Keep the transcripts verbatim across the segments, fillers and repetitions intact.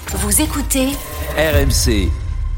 Vous écoutez R M C.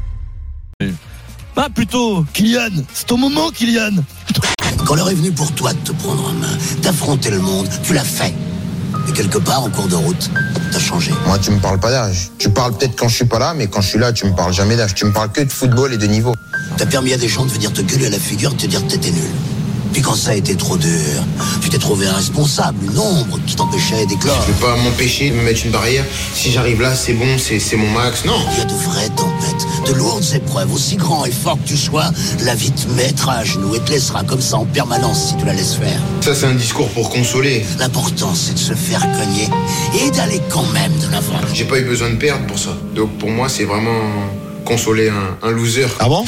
Ah plutôt, Kylian, c'est ton moment Kylian. Quand l'heure est venue pour toi de te prendre en main, d'affronter le monde, tu l'as fait. Et quelque part, en cours de route, t'as changé. Moi, tu me parles pas d'âge. Tu parles peut-être quand je suis pas là, mais quand je suis là, tu me parles jamais d'âge. Tu me parles que de football et de niveau. T'as permis à des gens de venir te gueuler à la figure, de te dire que t'étais nul. Puis quand ça a été trop dur, tu t'es trouvé un responsable, une ombre qui t'empêchait d'éclore. Je vais pas m'empêcher de me mettre une barrière. Si j'arrive là, c'est bon, c'est, c'est mon max. Non. Il y a de vraies tempêtes, de lourdes épreuves. Aussi grand et fort que tu sois, la vie te mettra à genoux et te laissera comme ça en permanence si tu la laisses faire. Ça, c'est un discours pour consoler. L'important, c'est de se faire cogner et d'aller quand même de l'avant. J'ai pas eu besoin de perdre pour ça. Donc pour moi, c'est vraiment consoler un, un loser. Ah bon?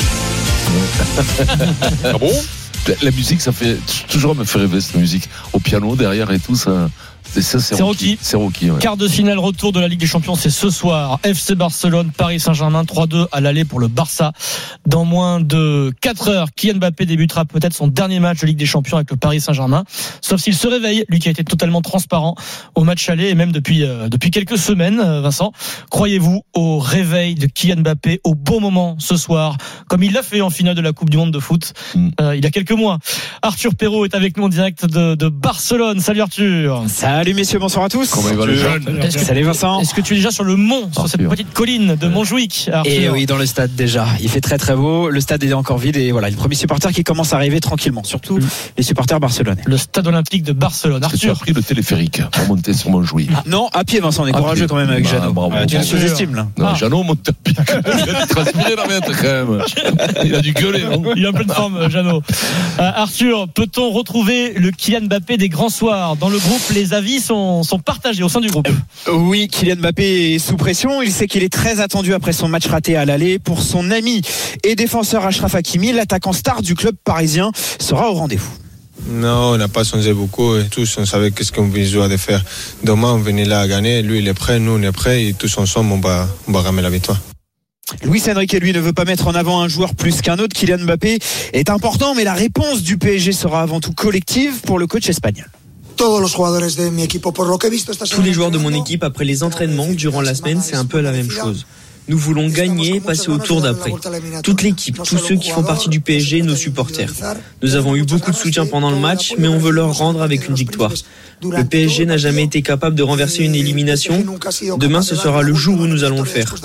Ah bon? La musique, ça fait toujours me fait rêver, cette musique au piano derrière et tout ça. C'est ça, c'est, c'est Rocky. Rocky. C'est Rocky. Ouais. Quart de finale retour de la Ligue des Champions, c'est ce soir. F C Barcelone, Paris Saint-Germain, trois deux à l'aller pour le Barça. Dans moins de quatre heures, Kylian Mbappé débutera peut-être son dernier match de Ligue des Champions avec le Paris Saint-Germain. Sauf s'il se réveille, lui qui a été totalement transparent au match aller et même depuis euh, depuis quelques semaines. Euh, Vincent, croyez-vous au réveil de Kylian Mbappé au bon moment ce soir, comme il l'a fait en finale de la Coupe du Monde de foot mm. euh, il y a quelques mois. Arthur Perrault est avec nous en direct de, de Barcelone. Salut Arthur. Salut messieurs, bonsoir à tous. Comment il va le jeune? Est-ce que, Salut Vincent. Est-ce que tu es déjà sur le mont, sur cette petite colline de Montjuic, Arthur? Et oui, dans le stade déjà. Il fait très très beau. Le stade est encore vide et voilà, les premiers supporters qui commencent à arriver tranquillement. Surtout mmh. les supporters barcelonais. Le stade olympique de Barcelone. Est-ce Arthur, que tu as pris le téléphérique pour monter sur Montjuic? Ah, non, à pied Vincent, on est courageux quand même avec Jeannot. Bah, euh, tu le sous-estimes là. Non, Ah. Jeannot monte à pied. Il a transpiré la mettre quand même. Il a dû gueuler. Non il est en pleine forme, Jeannot. Euh, Arthur, peut-on retrouver le Kylian Mbappé des grands soirs? Dans le groupe, les avis sont, sont partagés au sein du groupe. Euh, oui, Kylian Mbappé est sous pression. Il sait qu'il est très attendu après son match raté à l'aller. Pour son ami et défenseur Achraf Hakimi, l'attaquant star du club parisien sera au rendez-vous. Non, on n'a pas changé beaucoup et tous on savait qu'est-ce qu'on besoin de faire. Demain on venait là à gagner, lui il est prêt, nous on est prêt et tous ensemble on va, on va ramener la victoire. Luis Enrique, lui, ne veut pas mettre en avant un joueur plus qu'un autre. Kylian Mbappé est important, mais la réponse du P S G sera avant tout collective pour le coach espagnol. Tous les joueurs de mon équipe, après les entraînements, durant la semaine, c'est un peu la même chose. Nous voulons gagner et passer au tour d'après. Toute l'équipe, tous ceux qui font partie du P S G, nos supporters. Nous avons eu beaucoup de soutien pendant le match, mais on veut leur rendre avec une victoire. Le P S G n'a jamais été capable de renverser une élimination. Demain, ce sera le jour où nous allons le faire.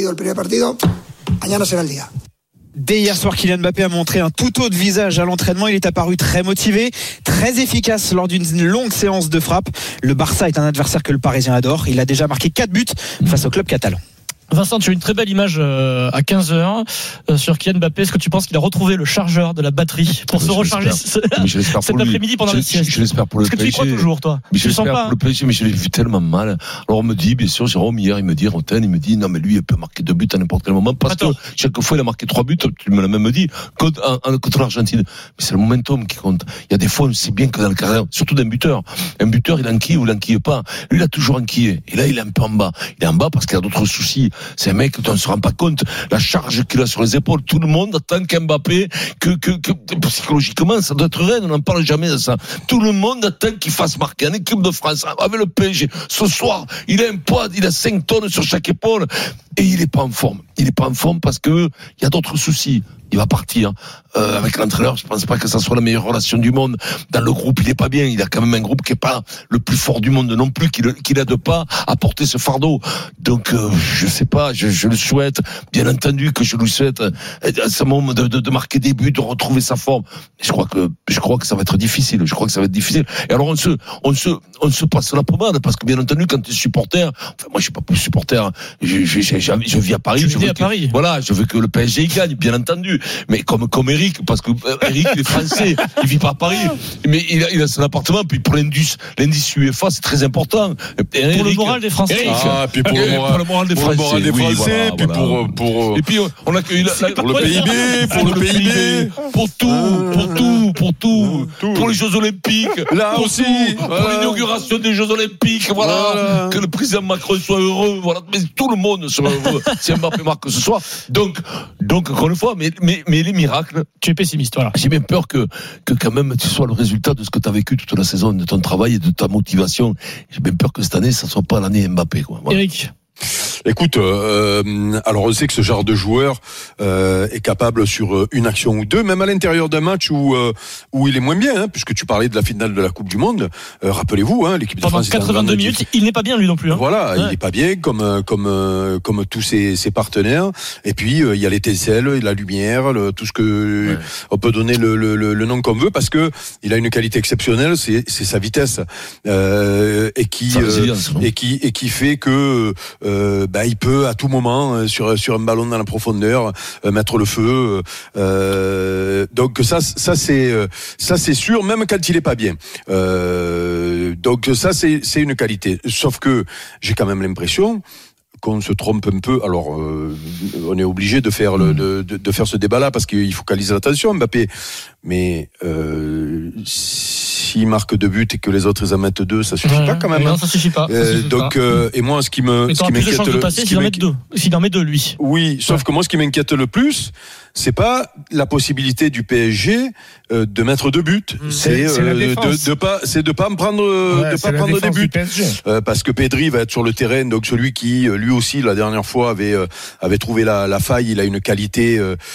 Dès hier soir, Kylian Mbappé a montré un tout autre visage à l'entraînement. Il est apparu très motivé, très efficace lors d'une longue séance de frappe. Le Barça est un adversaire que le Parisien adore. Il a déjà marqué quatre buts face au club catalan. Vincent, tu as une très belle image euh, à quinze heures euh, sur Kylian Mbappé. Est-ce que tu penses qu'il a retrouvé le chargeur de la batterie pour mais se recharger ce, cet après-midi pendant je, la sieste? Je l'espère pour le Est-ce P S G. Est-ce que tu y crois toujours, toi? Mais je tu l'espère sens pas pour le P S G, mais je l'ai vu tellement mal. Alors on me dit, bien sûr, Jérôme, hier, il me dit, Roten, il me dit, non, mais lui, il peut marquer deux buts à n'importe quel moment, parce Attends. que chaque fois, il a marqué trois buts, tu me l'as même dit, contre, contre l'Argentine. Mais c'est le momentum qui compte. Il y a des fois, on sait bien que dans le carrière, surtout d'un buteur, un buteur, il enquille ou il enquille pas. Lui, il a toujours enquillé. Et là, il est un peu en bas. Il est en bas parce qu'il a d'autres soucis. C'est un mec dont on se rend pas compte. La charge qu'il a sur les épaules, tout le monde attend qu'Mbappé, que, que, que, psychologiquement, ça doit être reine, on n'en parle jamais de ça. Tout le monde attend qu'il fasse marquer en équipe de France, avec le P S G. Ce soir, il a un poids, il a cinq tonnes sur chaque épaule, et il est pas en forme. Il est pas en forme parce que, il y a d'autres soucis. Il va partir euh, avec l'entraîneur. Je pense pas que ça soit la meilleure relation du monde. Dans le groupe, il est pas bien. Il a quand même un groupe qui est pas le plus fort du monde non plus, qui qui l'aide pas à porter ce fardeau. Donc, euh, je sais pas. Je, je le souhaite, bien entendu, que je lui souhaite à ce moment de, de, de marquer des buts, de retrouver sa forme. Je crois que je crois que ça va être difficile. Je crois que ça va être difficile. Et alors on se on se on se passe la pommade parce que bien entendu, quand tu es supporter, enfin moi je suis pas plus supporter. Je je je, je, je vis à Paris. Tu je vis veux à que, Paris. Voilà, je veux que le P S G gagne, bien entendu. Mais comme comme Eric, parce que Eric il est français, il vit pas à Paris, mais il a, il a son appartement. Puis pour l'indice l'indice U E F A, c'est très important. Et pour Eric, le moral des Français. Eric, ah, puis pour, le moral, pour le moral des pour Français, le moral des oui, Français, voilà, puis voilà. pour pour et puis on a eu la, pour le P I B, pour le P I B, pour tout, pour tout, pour tout, tout. Pour les Jeux Olympiques, là pour aussi, tout, voilà. Pour l'inauguration des Jeux Olympiques, voilà, voilà. Que le président Macron soit heureux, voilà, mais tout le monde sera heureux si Mbappé marque ce soir. Donc, donc encore une fois, mais mais mais les miracles. Tu es pessimiste, voilà. J'ai bien peur que que quand même tu sois le résultat de ce que tu as vécu toute la saison, de ton travail et de ta motivation. J'ai bien peur que cette année, ça soit pas l'année Mbappé, quoi. Voilà. Eric. Écoute, euh, alors on sait que ce genre de joueur euh, est capable sur une action ou deux, même à l'intérieur d'un match où euh, où il est moins bien, hein, puisque tu parlais de la finale de la Coupe du Monde. Euh, rappelez-vous, hein, l'équipe de Pendant France quatre-vingt-deux minutes, il n'est pas bien lui non plus. Hein. Voilà, ouais. il n'est pas bien comme comme euh, comme tous ses, ses partenaires. Et puis euh, il y a l'étincelle, la lumière, le, tout ce que ouais. on peut donner le, le, le, le nom qu'on veut, parce que il a une qualité exceptionnelle, c'est, c'est sa vitesse euh, et qui euh, et qui et qui fait que euh, bah, il peut à tout moment euh, sur sur un ballon dans la profondeur euh, mettre le feu. Euh, donc ça ça c'est ça c'est sûr, même quand il est pas bien. Euh, donc ça c'est c'est une qualité. Sauf que j'ai quand même l'impression qu'on se trompe un peu. Alors, euh, on est obligé de faire le, de, de, de faire ce débat-là parce qu'il focalise l'attention, Mbappé. Mais euh, s'il marque deux buts et que les autres ils en mettent deux, ça suffit ouais, pas quand même. Non, ça suffit pas. Euh, ça suffit donc, pas. Euh, et moi, ce qui me, mais ce qui m'inquiète plus de chances de passer s'il en met deux. S'il en met deux, lui. Oui, sauf ouais. que moi, ce qui m'inquiète le plus, c'est pas la possibilité du P S G euh, de mettre deux buts. Mmh. C'est, c'est euh, de, de pas, c'est de pas me prendre, ouais, de pas prendre des buts. Euh, parce que Pedri va être sur le terrain, donc celui qui, lui aussi, la dernière fois avait euh, avait trouvé la, la faille. Il a une qualité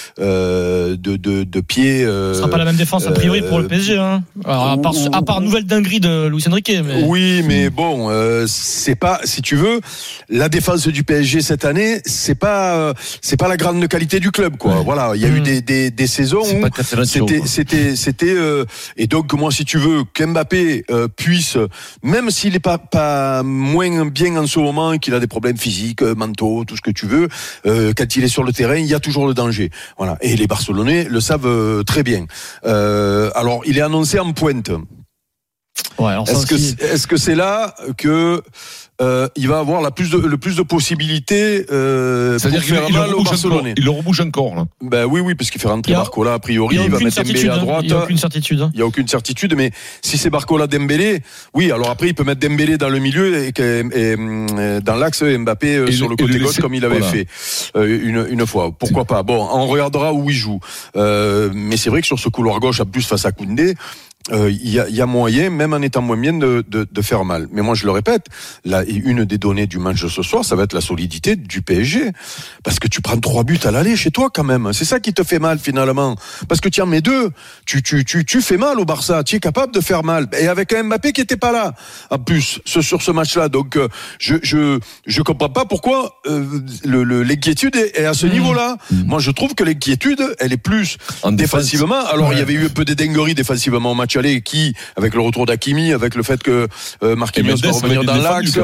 euh, de, de de pied. Euh, Ce sera pas la même défense a priori pour le P S G. Hein. Alors, à part, à part nouvelle dinguerie de Luis Enrique. Mais... Oui, mais bon, euh, c'est pas, si tu veux, la défense du P S G cette année, c'est pas, euh, c'est pas la grande qualité du club, quoi. Ouais. Voilà, il y a mmh. eu des, des, des saisons c'est où pas c'était, c'était, c'était, euh, et donc moi, si tu veux, qu'Mbappé euh, puisse, même s'il est pas pas moins bien en ce moment, qu'il a des problèmes physiques, mentaux, tout ce que tu veux, euh, quand il est sur le terrain, il y a toujours le danger. Voilà, et les Barcelonais le savent euh, très bien. Euh, alors, il est annoncé en pointe. Ouais, alors est-ce que aussi... c'est, est-ce que c'est là que euh, il va avoir la plus de, le plus de possibilités euh, c'est-à-dire pour faire mal aux Barcelonais. Il le rebouge encore là. Ben oui, oui, parce qu'il fait rentrer a, Barcola a priori, il, il va mettre Dembélé à droite. Il n'y a aucune certitude. Hein. Il n'y a aucune certitude, mais si c'est Barcola, Dembélé, oui. Alors après, il peut mettre Dembélé dans le milieu et, et, et dans l'axe Mbappé euh, sur le côté gauche comme il avait voilà. fait euh, une, une fois. Pourquoi pas. Bon, on regardera où il joue. Euh, mais c'est vrai que sur ce couloir gauche, à plus face à Koundé. Il euh, y, a, y a moyen, même en étant moins bien, de, de, de faire mal. Mais moi, je le répète, là, une des données du match de ce soir, ça va être la solidité du P S G. Parce que tu prends trois buts à l'aller chez toi, quand même. C'est ça qui te fait mal, finalement. Parce que tu en mets deux. Tu, tu, tu, tu fais mal au Barça. Tu es capable de faire mal. Et avec un Mbappé qui était pas là. En plus, ce, sur ce match-là. Donc, euh, je, je, je comprends pas pourquoi euh, le, le, l'inquiétude est, est à ce mmh. niveau-là. Mmh. Moi, je trouve que l'inquiétude, elle est plus en défensivement. Défense. Alors, il ouais. y avait eu un peu des dingueries défensivement au match aller qui, avec le retour d'Hakimi, avec le fait que euh, Marquinhos va revenir dans l'axe.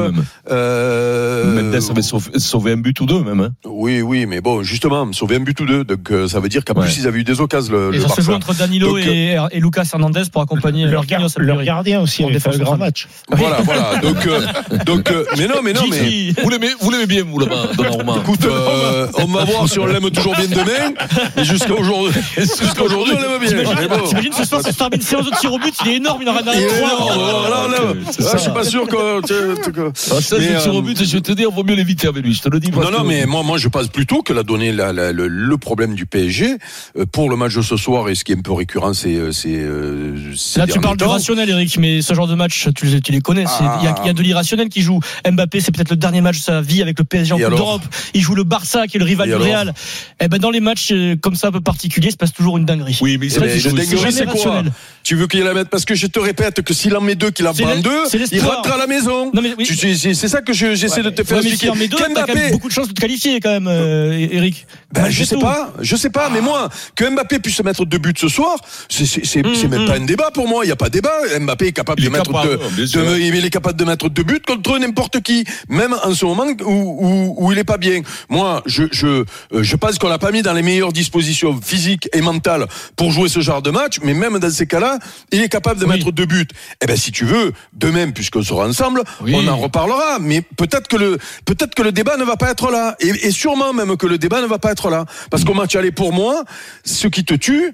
Euh, Mendes avait sauvé, sauvé un but ou deux même. Hein. Oui, oui, mais bon, justement, sauvé un but ou deux. Donc euh, ça veut dire qu'en ouais. plus ils avaient eu des occasions. Le, et le ça Barça. se joue entre Danilo donc, et, et Lucas Hernandez pour accompagner leur, gar, leur gardien aussi. Il fait un grand match. Voilà, voilà. Donc, euh, donc, euh, mais non, mais non, mais vous l'aimez, vous l'aimez bien, vous là-bas, Donnarumma. Écoute, euh, on va voir si on l'aime toujours bien demain. Mais jusqu'à aujourd'hui, jusqu'à aujourd'hui, on l'aime bien. T'imagines ce soir, ça se termine séance de tir au but. Il est énorme, il en a trois. Je suis pas sûr que. Ça, c'est sur au but, je vais te dire, vaut mieux l'éviter avec lui, je te le dis. Non, non, mais moi, moi, je pense plutôt que la donnée, la, la, le, le problème du P S G, pour le match de ce soir, et ce qui est un peu récurrent, c'est. c'est, c'est Là, tu parles du rationnel, Eric, mais ce genre de match, tu, tu les connais. Il ah. y, y a de l'irrationnel qui joue. Mbappé, c'est peut-être le dernier match de sa vie avec le P S G en Coupe d'Europe. Il joue le Barça, qui est le rival du Real. Et ben, dans les matchs comme ça, un peu particuliers, il se passe toujours une dinguerie. Oui, mais c'est dinguerie, c'est quoi? Tu veux qu'il la mette? Parce que je te répète que s'il en met deux, qu'il en prend deux, il rentre à la maison. Non, mais oui. tu, c'est, c'est ça que je, j'essaie ouais, de te faire ouais, expliquer. Mais si en met deux, t'as quand même beaucoup de chances de te qualifier quand même, euh, Eric. Ben, je sais tout. pas, je sais pas, ah. mais moi, que Mbappé puisse se mettre deux buts ce soir, c'est, c'est, c'est, mmh, c'est même mmh. pas un débat pour moi. Il y a pas de débat. Mbappé est capable il de est mettre capable, deux, de, il est capable de mettre deux buts contre n'importe qui, même en ce moment où, où, où il est pas bien. Moi, je, je, je pense qu'on l'a pas mis dans les meilleures dispositions physiques et mentales pour jouer ce genre de match, mais même dans ces cas-là, il est capable de oui. mettre deux buts. Eh ben, si tu veux, demain, puisqu'on sera ensemble, oui. on en reparlera. Mais peut-être que le, peut-être que le débat ne va pas être là. Et, et sûrement même que le débat ne va pas être là. Parce qu'au match aller, pour moi, ce qui te tue,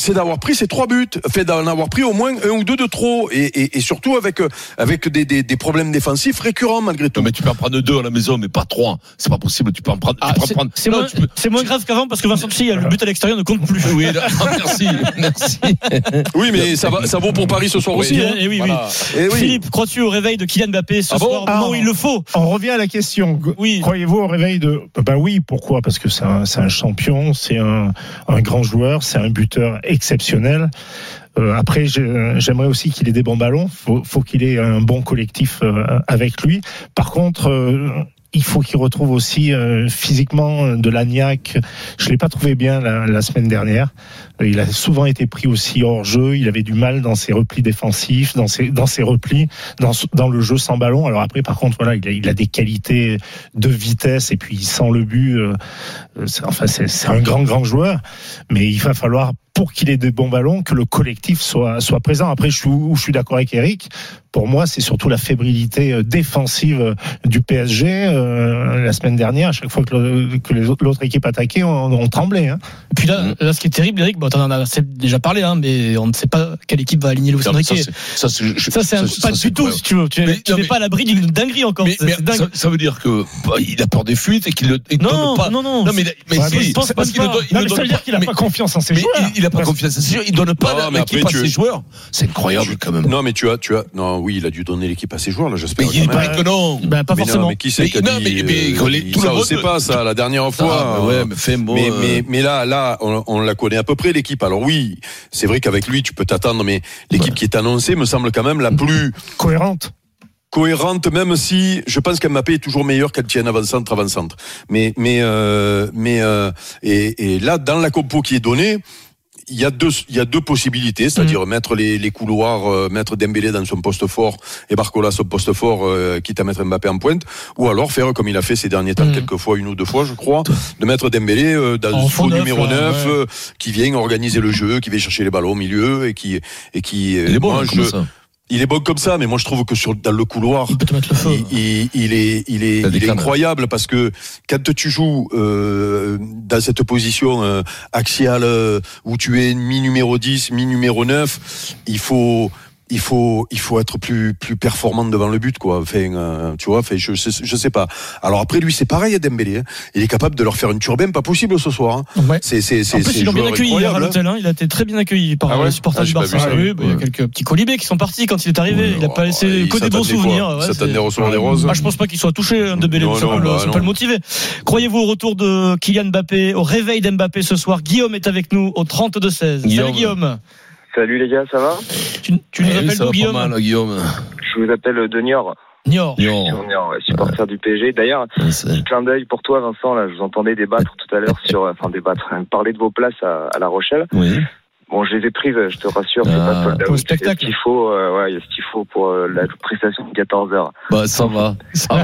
c'est d'avoir pris ces trois buts, fait d'en avoir pris au moins un ou deux de trop, et, et, et surtout avec avec des, des, des problèmes défensifs récurrents malgré tout. Non, mais tu peux en prendre deux à la maison, mais pas trois. C'est pas possible. Tu peux en prendre. Ah, tu peux c'est, en prendre. c'est, non, moins, peux... c'est moins grave qu'avant parce que Vincent Chi, le but à l'extérieur ne compte plus. Oui, là, merci, merci. Oui, mais ça va, ça vaut pour Paris ce soir oui, aussi. Et, hein. et oui, voilà. oui. Et oui. Philippe, crois-tu au réveil de Kylian Mbappé ce ah bon soir, au moment où il le faut? On revient à la question. Oui. Croyez-vous au réveil de Ben oui, pourquoi? Parce que c'est un, c'est un champion, c'est un, un grand joueur, c'est un buteur exceptionnel. Euh, après, j'aimerais aussi qu'il ait des bons ballons. Faut, faut qu'il ait un bon collectif euh, avec lui. Par contre, euh, il faut qu'il retrouve aussi euh, physiquement de la niaque. Je l'ai pas trouvé bien la, la semaine dernière. Il a souvent été pris aussi hors jeu. Il avait du mal dans ses replis défensifs, dans ses dans ses replis, dans dans le jeu sans ballon. Alors après, par contre, voilà, il a, il a des qualités de vitesse et puis il sent le but. Euh, c'est, enfin, c'est, c'est un grand grand joueur, mais il va falloir, pour qu'il ait de bons ballons, que le collectif soit soit présent. Après, je suis où je suis d'accord avec Eric. Pour moi, c'est surtout la fébrilité défensive du P S G. Euh, la semaine dernière, à chaque fois que, le, que les autres, l'autre équipe attaquait, on, on tremblait. Hein. Et puis là, là, ce qui est terrible, Eric, bon, t'en en as déjà parlé, hein, mais on ne sait pas quelle équipe va aligner Luis Enrique. Ça, c'est, ça, c'est, je, ça, c'est un, ça, pas ça, du tout, si tu veux. Tu, mais, tu non, n'es mais, pas à l'abri d'une dinguerie encore. Mais, c'est, mais c'est dingue. Ça, ça veut dire que bah, il a peur des fuites et qu'il ne donne pas. Non, non, non. Mais, mais ouais, si, je pense parce qu'il ne donne, non, mais ça veut dire qu'il n'a pas confiance en ses joueurs. Il n'a pas confiance en ses joueurs. Il donne pas l'équipe à ses joueurs. C'est incroyable quand même. Non, mais tu as, tu as, non, oui, il a dû donner l'équipe à ses joueurs là, j'espère. Mais il paraît que non. Ben pas forcément. Mais qui c'est qui a dit? Tout le monde sait pas ça. La dernière fois. Ouais, mais fais moi. Mais mais mais là là, on la connaît à peu près l'équipe. Alors oui, c'est vrai qu'avec lui, tu peux t'attendre, mais l'équipe qui est annoncée me semble quand même la plus cohérente. Cohérente, même si je pense qu'Mbappé est toujours meilleur qu'elle tienne avant-centre, avant-centre. Mais mais euh, mais euh, et, et là, dans la compo qui est donnée, il y a deux, il y a deux possibilités, c'est-à-dire mmh. mettre les, les couloirs, euh, mettre Dembélé dans son poste fort et Barcola son poste fort, euh, quitte à mettre Mbappé en pointe, ou alors faire comme il a fait ces derniers temps, mmh. quelques fois, une ou deux fois, je crois, de mettre Dembélé euh, dans son numéro neuf, ouais. euh, qui vient organiser le jeu, qui vient chercher les ballons au milieu et qui et qui. Il est bon, moi, je, ça. Il est bon comme ça, mais moi je trouve que sur dans le couloir, il peut te mettre le feu. Il, il, il est, il est, il est incroyable parce que quand tu joues euh, dans cette position euh, axiale euh, où tu es mi numéro dix, mi numéro neuf, il faut. Il faut, il faut être plus, plus performant devant le but, quoi. Enfin, euh, tu vois, enfin, je, je, je sais pas. Alors après, lui, c'est pareil à Dembélé. Hein. Il est capable de leur faire une turbine, pas possible ce soir. Hein. Ouais. C'est, c'est, c'est, en plus, c'est ils l'ont bien accueilli hier à l'hôtel. Hein. Il a été très bien accueilli par ah ouais les supporters ah, du Barça. Ah, oui, bah, il y a quelques petits colibés qui sont partis quand il est arrivé. Ouais, il a pas laissé ouais, que des bons souvenirs. Ouais, s'attendait à recevoir des roses. Ah, je pense pas qu'il soit touché, Dembélé. Ça peut le motiver. Croyez-vous au retour de Kylian Mbappé, au réveil d'Mbappé ce soir? Guillaume est avec nous au trente-deux seize. Salut Guillaume. Salut les gars, ça va? Tu, tu nous eh, appelles d'où, Guillaume? Mal, Guillaume Je vous appelle de Niort. Niort. Niort. Niort, supporter ouais. du P S G. D'ailleurs, petit clin d'œil pour toi, Vincent. Là, je vous entendais débattre tout à l'heure sur, enfin débattre, parler de vos places à, à La Rochelle. Oui. Bon, je les ai prises, je te rassure, c'est ah, pas sold out. Spectacle. Il y a ce qu'il faut, euh, ouais, il y a ce qu'il faut pour euh, la prestation de quatorze heures. Bah, ça va. Ça,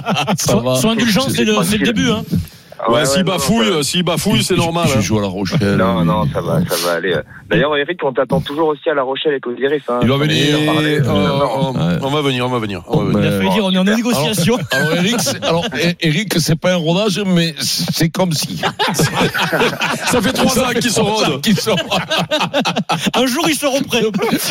ça va. Sois indulgent, c'est le, c'est le début, hein. Ouais, ouais, s'il ouais, bafouille, non, s'il bafouille, c'est normal. Je joue à La Rochelle. Non, non, ça va, ça va aller. D'ailleurs, Eric, on t'attend toujours aussi à La Rochelle avec Osiris. Hein. Il va venir. Et, euh, on, on va venir, on va venir. On va venir. Il a fallu dire, on est en négociation. Alors, alors Eric, c'est, alors, Eric, c'est pas un rodage, mais c'est comme si. Ça fait trois ans qu'ils sont rodes. Un jour, ils seront prêts.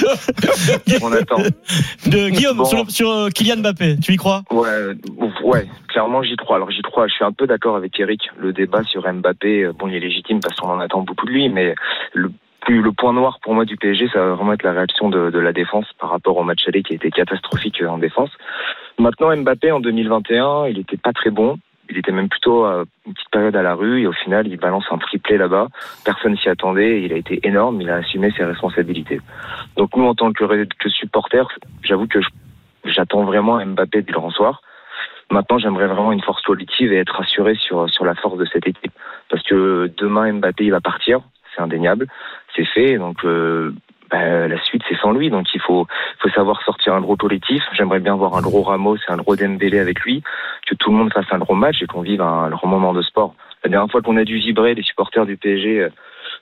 On attend. De Guillaume, bon. sur, sur euh, Kylian Mbappé, tu y crois? Ouais, ouais, clairement, j'y crois. Alors, j'y crois. Je suis un peu d'accord avec Eric. Le débat sur Mbappé, bon, il est légitime parce qu'on en attend beaucoup de lui, mais le, le point noir pour moi du P S G, ça va vraiment être la réaction de, de la défense par rapport au match aller qui a été catastrophique en défense. Maintenant, Mbappé, en deux mille vingt et un, il était pas très bon. Il était même plutôt à une petite période à la rue et au final, il balance un triplé là-bas. Personne s'y attendait. Il a été énorme. Il a assumé ses responsabilités. Donc nous, en tant que, que supporters, j'avoue que je, j'attends vraiment Mbappé dès le grand soir. Maintenant, j'aimerais vraiment une force collective et être rassuré sur sur la force de cette équipe. Parce que demain, Mbappé, il va partir. C'est indéniable. C'est fait. Donc, euh, bah, la suite, c'est sans lui. Donc, il faut faut savoir sortir un gros collectif. J'aimerais bien voir un gros Ramos et un gros Dembélé avec lui. Que tout le monde fasse un gros match et qu'on vive un, un grand moment de sport. La dernière fois qu'on a dû vibrer, les supporters du P S G,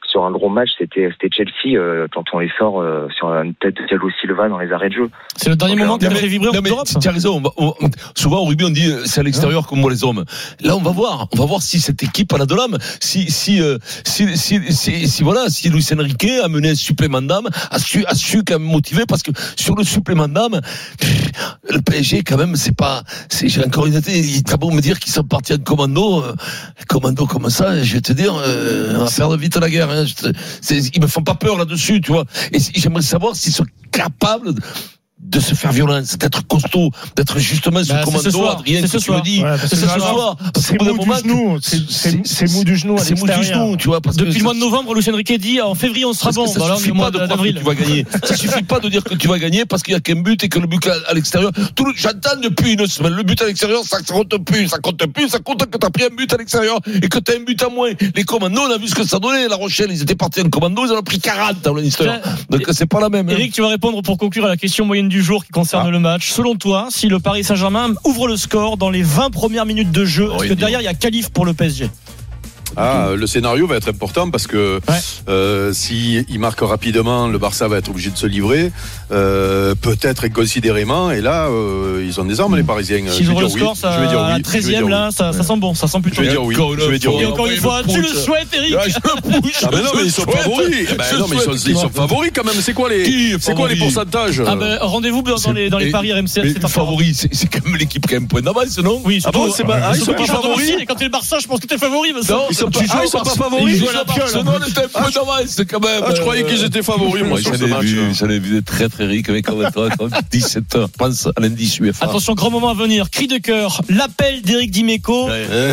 sur un gros match, c'était, c'était Chelsea euh, quand on les sort euh, sur une tête de Thiago Silva dans les arrêts de jeu. C'est le dernier Donc, moment qui euh, a fait vibrer Non, mais l'Europe. tu as raison. On va, on, souvent au rugby on dit euh, c'est à l'extérieur comme moi les hommes. Là on va voir, on va voir si cette équipe a de l'âme, si si, euh, si si si si voilà, si Luis Enrique a mené un supplément d'âme, a su a su quand même motiver parce que sur le supplément d'âme, pff, le P S G quand même c'est pas, c'est j'ai encore une idée. Il t'a beau me dire qu'ils sont partis en commando, euh, commando comme ça, je vais te dire, euh, on va faire vite la guerre. Hein, je te, c'est, ils me font pas peur là-dessus, tu vois. Et j'aimerais savoir s'ils sont capables de, de se faire violence, d'être costaud, d'être justement ce bah, commando, ce soir, Adrien, que ce tu soir. me dis. Ouais, c'est ce soir. C'est mou du genou, c'est, c'est mou du genou à C'est mou du l'extérieur. genou, tu vois. Parce Depuis que le mois de novembre, Luis Enrique dit en février on sera parce bon. que ça Voilà, suffit on est au mois pas de croire que d'avril. tu vas gagner. Ça suffit pas de dire que tu vas gagner parce qu'il y a qu'un but et que le but à, à l'extérieur. Tout le, j'entends depuis une semaine, le but à l'extérieur, ça compte plus, ça compte plus, ça compte que t'as pris un but à l'extérieur et que t'as un but à moins. Les commandos, on a vu ce que ça donnait. La Rochelle, ils étaient partis en commando, ils en ont pris quarante dans l'histoire. Donc c'est pas la même. Hein. Eric, tu vas répondre pour conclure à la question moyenne du jour qui concerne Ah. le match. Selon toi, si le Paris Saint-Germain ouvre le score dans les vingt premières minutes de jeu, est-ce que derrière il y a qualif pour le P S G? Ah, le scénario va être important parce que ouais. euh, si il marque rapidement, le Barça va être obligé de se livrer, euh, peut-être inconsidérément. Et là, euh, ils ont des armes les Parisiens. S'ils ouvrent le oui. score, ça, je vais dire oui. à la treizième là, oui. ça, ça sent bon, ça sent plutôt. Je vais dire oui. Je vais dire oui. Et encore une fois, tu le souhaites, Eric. Ah, je le push, Ah mais non, mais ils sont je favoris. souhaite. Ben Je non, mais ils sont, souhaite. ils sont favoris quand même. C'est quoi les, Qui est c'est quoi les favori pourcentages? Ah ben rendez-vous dans C'est- les dans les et- paris R M C. Mais C'est un favori, c'est, c'est quand même l'équipe qui a un point d'avance, non? Oui, Ah bon, c'est pas, ah, ils sont pas favoris. Et quand t'es le Barça, je pense que t'es favori. Vincent. Non, Ils sont tu pas- joues ah, au ils sont pas Barça- favoris. Ils Ils jouent jouent à à la Barcelone, t'as un point d'avance quand même. Ah, je croyais qu'ils étaient favoris, moi, sur j'en ce ai match. vu, j'en ai vu des très très riches avec comme toi, comme dix-sept heures, pense à l'indice U F A. Attention, grand moment à venir. Cri de cœur, l'appel d'Éric Dimeco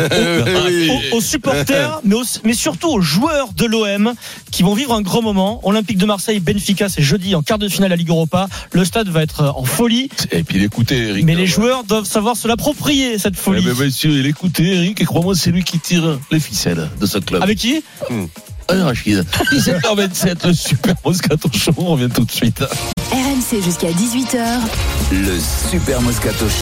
aux, aux supporters, mais, aussi, mais surtout aux joueurs de l'O M qui vont vivre un grand moment. Olympique de Marseille, Benfica, c'est jeudi en quart de finale à Ligue Europa. Le stade va être en folie. Et puis il écoutait Eric. Mais les joueurs doivent savoir se l'approprier, cette folie. Eh ben, bien sûr, il écoutait Eric et crois-moi, c'est lui qui tire les ficelles de ce club. Avec qui? Hmm. Allez, Rachid. dix-sept heures vingt-sept, le Super Moscato Show, on revient tout de suite. R M C jusqu'à dix-huit heures. Le Super Moscato Show.